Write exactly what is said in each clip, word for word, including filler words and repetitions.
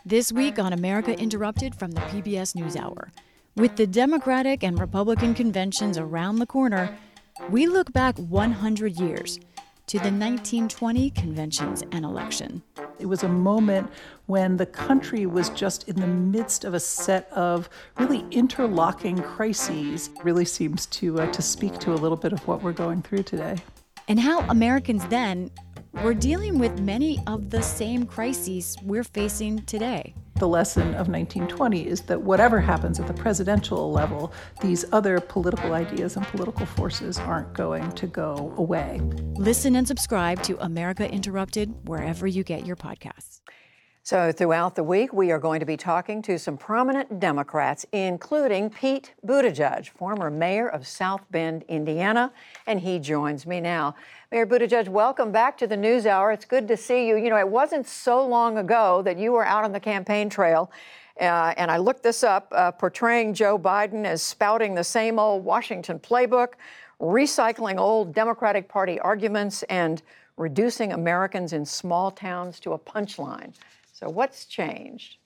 This week on America Interrupted from the P B S NewsHour. With the Democratic and Republican conventions around the corner, we look back one hundred years to the nineteen twenty conventions and election. It was a moment when the country was just in the midst of a set of really interlocking crises. Really seems to uh, to speak to a little bit of what we're going through today. And how Americans then were dealing with many of the same crises we're facing today. The lesson of nineteen twenty is that whatever happens at the presidential level, these other political ideas and political forces aren't going to go away. Listen and subscribe to America Interrupted wherever you get your podcasts. So throughout the week, we are going to be talking to some prominent Democrats, including Pete Buttigieg, former mayor of South Bend, Indiana, and he joins me now. Mayor Buttigieg, welcome back to the NewsHour. It's good to see you. You know, it wasn't so long ago that you were out on the campaign trail, uh, and I looked this up, uh, portraying Joe Biden as spouting the same old Washington playbook, recycling old Democratic Party arguments, and reducing Americans in small towns to a punchline. So what's changed?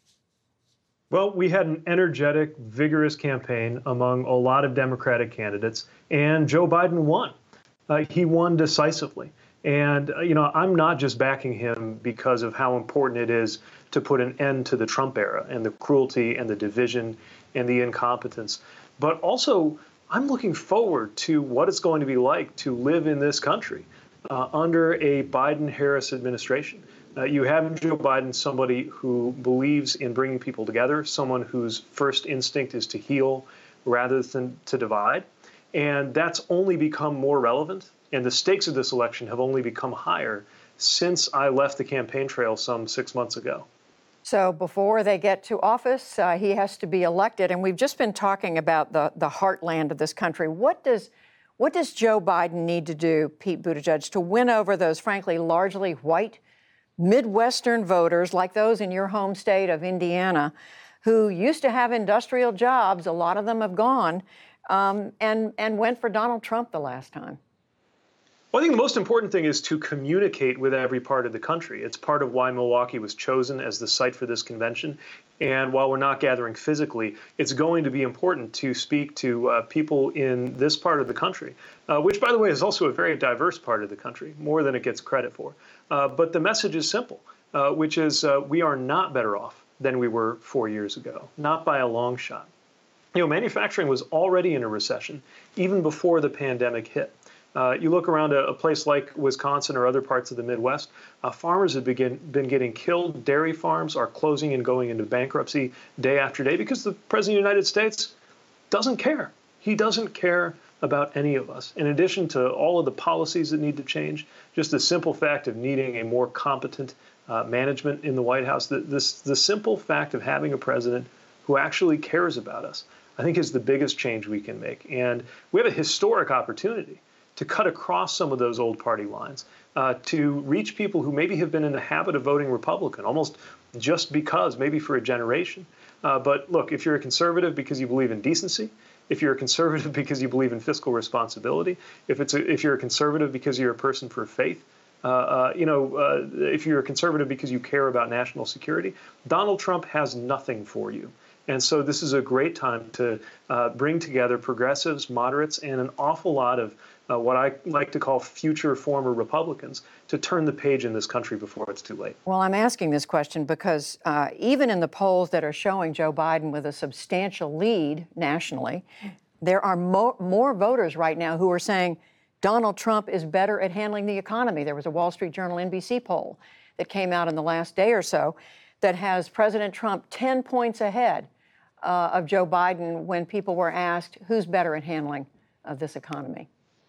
Well, we had an energetic, vigorous campaign among a lot of Democratic candidates, and Joe Biden won. Uh, he won decisively. And, uh, you know, I'm not just backing him because of how important it is to put an end to the Trump era and the cruelty and the division and the incompetence, but also I'm looking forward to what it's going to be like to live in this country uh, under a Biden-Harris administration. Uh, you have in Joe Biden somebody who believes in bringing people together, someone whose first instinct is to heal rather than to divide. And that's only become more relevant. And the stakes of this election have only become higher since I left the campaign trail some six months ago. So before they get to office, uh, he has to be elected. And we've just been talking about the, the heartland of this country. What does what does Joe Biden need to do, Pete Buttigieg, to win over those, frankly, largely white Midwestern voters like those in your home state of Indiana who used to have industrial jobs? A lot of them have gone. Um, and, and went for Donald Trump the last time? Well, I think the most important thing is to communicate with every part of the country. It's part of why Milwaukee was chosen as the site for this convention. And while we're not gathering physically, it's going to be important to speak to uh, people in this part of the country, uh, which, by the way, is also a very diverse part of the country, more than it gets credit for. Uh, but the message is simple, uh, which is uh, we are not better off than we were four years ago, not by a long shot. You know, manufacturing was already in a recession even before the pandemic hit. Uh, you look around a, a place like Wisconsin or other parts of the Midwest, uh, farmers have begin, been getting killed. Dairy farms are closing and going into bankruptcy day after day because the President of the United States doesn't care. He doesn't care about any of us. In addition to all of the policies that need to change, just the simple fact of needing a more competent uh, management in the White House, the, this, the simple fact of having a president who actually cares about us, I think is the biggest change we can make. And we have a historic opportunity to cut across some of those old party lines, uh, to reach people who maybe have been in the habit of voting Republican, almost just because, maybe for a generation. Uh, but look, if you're a conservative because you believe in decency, if you're a conservative because you believe in fiscal responsibility, if it's a, if you're a conservative because you're a person for faith, uh, uh, you know, uh, if you're a conservative because you care about national security, Donald Trump has nothing for you. And so this is a great time to uh, bring together progressives, moderates, and an awful lot of uh, what I like to call future former Republicans to turn the page in this country before it's too late. Well, I'm asking this question because uh, even in the polls that are showing Joe Biden with a substantial lead nationally, there are mo- more voters right now who are saying Donald Trump is better at handling the economy. There was a Wall Street Journal N B C poll that came out in the last day or so that has President Trump ten points ahead Uh, of Joe Biden when people were asked who's better at handling uh, this economy.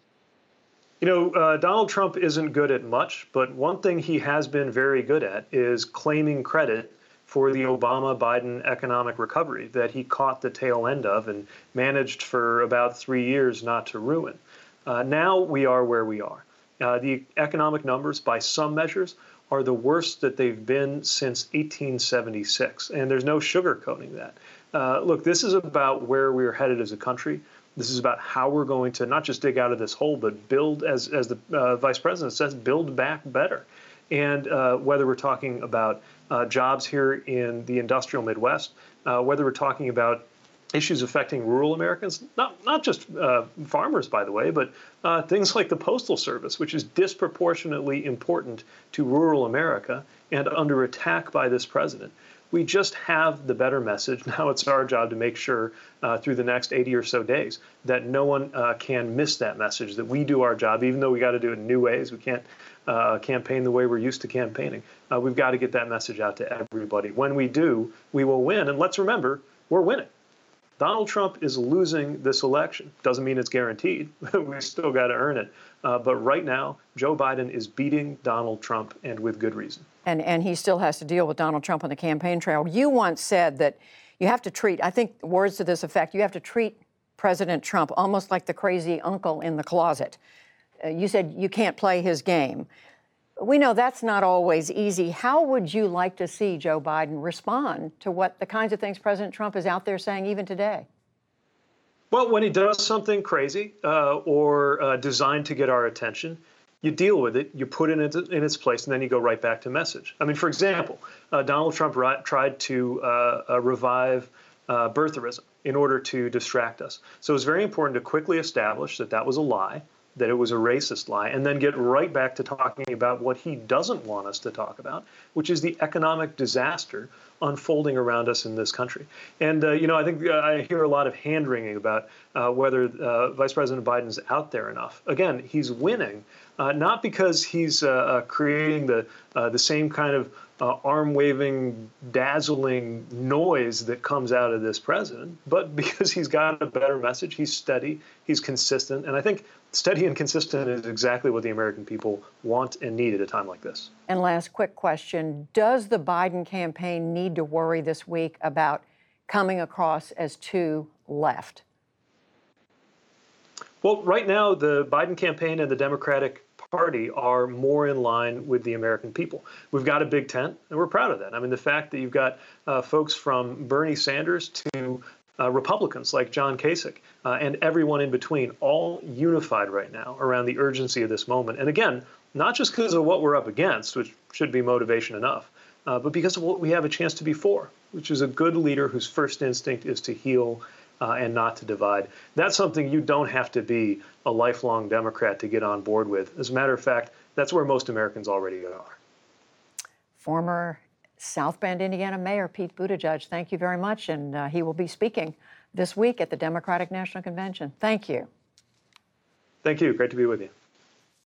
You know, uh, Donald Trump isn't good at much, but one thing he has been very good at is claiming credit for the Obama-Biden economic recovery that he caught the tail end of and managed for about three years not to ruin. Uh, now we are where we are. Uh, the economic numbers, by some measures, are the worst that they've been since eighteen seventy-six, and there's no sugarcoating that. Uh, look, this is about where we're headed as a country. This is about how we're going to not just dig out of this hole, but build, as, as the uh, vice president says, build back better. And uh, whether we're talking about uh, jobs here in the industrial Midwest, uh, whether we're talking about issues affecting rural Americans, not not just uh, farmers, by the way, but uh, things like the Postal Service, which is disproportionately important to rural America and under attack by this president. We just have the better message. Now it's our job to make sure uh, through the next eighty or so days that no one uh, can miss that message, that we do our job, even though we got to do it in new ways. We can't uh, campaign the way we're used to campaigning. Uh, we've got to get that message out to everybody. When we do, we will win. And let's remember, we're winning. Donald Trump is losing this election. Doesn't mean it's guaranteed. We still got to earn it. Uh, but right now, Joe Biden is beating Donald Trump, and with good reason. And and he still has to deal with Donald Trump on the campaign trail. You once said that you have to treat, I think words to this effect, you have to treat President Trump almost like the crazy uncle in the closet. Uh, you said you can't play his game. We know that's not always easy. How would you like to see Joe Biden respond to what the kinds of things President Trump is out there saying even today? Well, when he does something crazy uh, or uh, designed to get our attention, you deal with it, you put it in its place, and then you go right back to message. I mean, for example, uh, Donald Trump ri- tried to uh, uh, revive uh, birtherism in order to distract us. So it's very important to quickly establish that that was a lie, that it was a racist lie, and then get right back to talking about what he doesn't want us to talk about, which is the economic disaster unfolding around us in this country. And, uh, you know, I think uh, I hear a lot of hand-wringing about uh, whether uh, Vice President Biden's out there enough. Again, he's winning, uh, not because he's uh, uh, creating the, uh, the same kind of uh, arm-waving, dazzling noise that comes out of this president, but because he's got a better message. He's steady, he's consistent, and I think steady and consistent is exactly what the American people want and need at a time like this. And last quick question, does the Biden campaign need to worry this week about coming across as too left? Well, right now, the Biden campaign and the Democratic Party are more in line with the American people. We've got a big tent, and we're proud of that. I mean, the fact that you've got uh, folks from Bernie Sanders to Uh, Republicans like John Kasich uh, and everyone in between, all unified right now around the urgency of this moment. And again, not just because of what we're up against, which should be motivation enough, uh, but because of what we have a chance to be for, which is a good leader whose first instinct is to heal uh, and not to divide. That's something you don't have to be a lifelong Democrat to get on board with. As a matter of fact, that's where most Americans already are. Former South Bend, Indiana Mayor Pete Buttigieg, thank you very much. And uh, he will be speaking this week at the Democratic National Convention. Thank you. Thank you. Great to be with you.